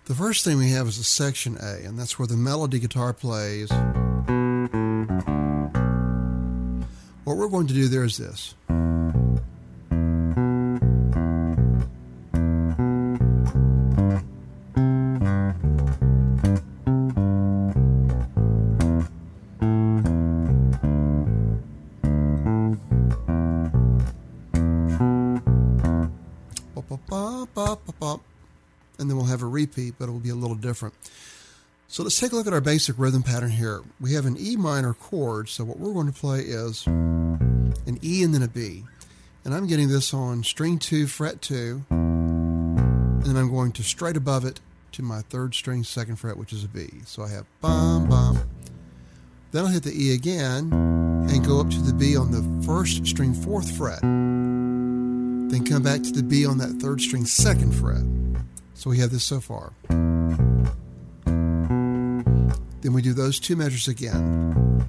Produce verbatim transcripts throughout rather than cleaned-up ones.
The first thing we have is a section A, and that's where the melody guitar plays. What we're going to do there is this. And then we'll have a repeat, but it will be a little different. So let's take a look at our basic rhythm pattern here. We have an E minor chord, so what we're going to play is an E and then a B. And I'm getting this on string two, fret two, and then I'm going to straight above it to my third string, second fret, which is a B. So I have bum, bum. Then I'll hit the E again and go up to the B on the first string, fourth fret. Then come back to the B on that third string, second fret. So we have this so far. Then we do those two measures again.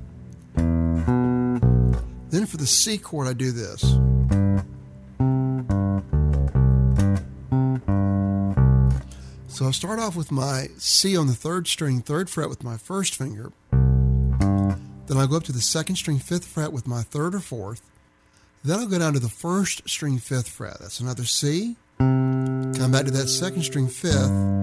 Then for the C chord, I do this. So I'll start off with my C on the third string, third fret with my first finger. Then I'll go up to the second string, fifth fret with my third or fourth. Then I'll go down to the first string, fifth fret. That's another C. Come back to that second string, fifth.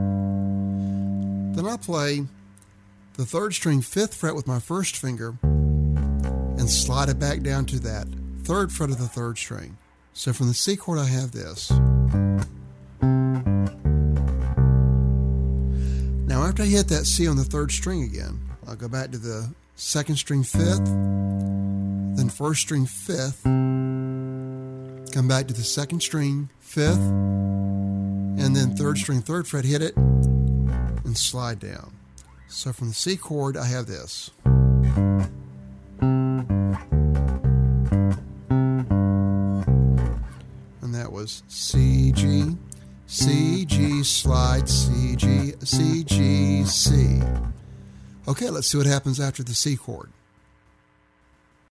Then I'll play the third string, fifth fret with my first finger and slide it back down to that third fret of the third string. So from the C chord, I have this. Now after I hit that C on the third string again, I'll go back to the second string, fifth, then first string, fifth, come back to the second string, fifth, and then third string, third fret, hit it, and slide down. So from the C chord, I have this. And that was C, G, C, G, slide, C, G, C, G, C. Okay, let's see what happens after the C chord.